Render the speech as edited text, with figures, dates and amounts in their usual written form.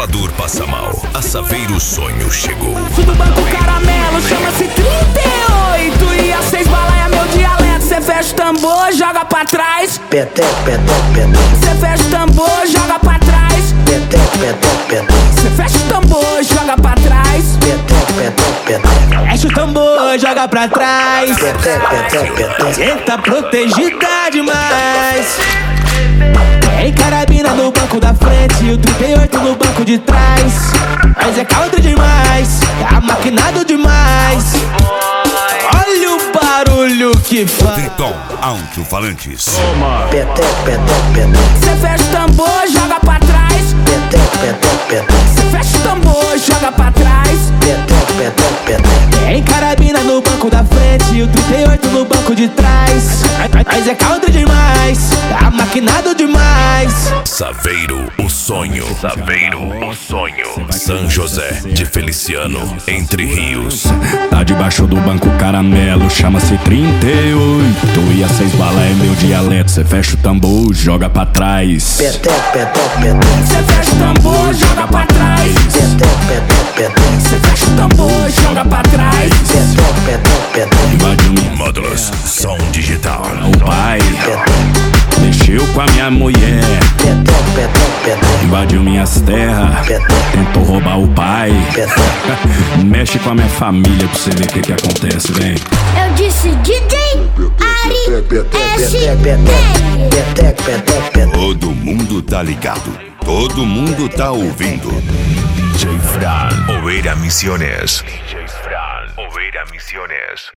embalador passa mal, a Saveiro Sonho chegou. Do banco caramelo, chama-se 38 e a 6 balaia meu dialeto. Cê fecha o tambor, joga pra trás. Peteco, peteco, peteco. Cê fecha o tambor, joga pra trás. Peteco, peteco, peteco. Cê fecha o tambor, joga pra trás. Peteco, peteco, peteco. Fecha o tambor, joga pra trás. Peteco, peteco, peteco. Cê tá protegida demais. Tem carabina no banco da frente e o 38 no banco de trás. Mas é caldo demais, é amaquinado demais. Olha o barulho que faz. Triton Alto-Falantes. Peteco, peteco, peteco. Cê fecha o tambor, joga pra trás. Peteco, peteco, peteco. Cê fecha o tambor, joga pra trás. Peteco, peteco, peteco. Tem carabina no banco da frente e o 38 no banco de trás. Mas é caldo demais, é amaquinado demais. Saveiro, o sonho. Saveiro, o sonho. São José de Feliciano, Entre Rios. Tá debaixo do banco caramelo, chama-se 38 e a 6 bala é meu dialeto. Cê fecha o tambor, joga pra trás. Peteco, peteco, peteco. Cê fecha o tambor, joga pra trás. Peteco, peteco, peteco. Cê fecha o tambor, joga pra trás. Peteco, peteco, peteco. Invadiu minha Módulos, som digital. o pai, mexeu com a minha mulher, Peteco, peteco, peteco. invadiu minhas terras, tentou roubar o pai. Mexe com a minha família pra você ver o que acontece, vem. Eu disse DJ Ari Peteco, peteco, peteco, peteco. Todo mundo tá ligado, todo mundo tá ouvindo. DJ Fran, Oveira Misiones. DJ Fran, Oveira Misiones.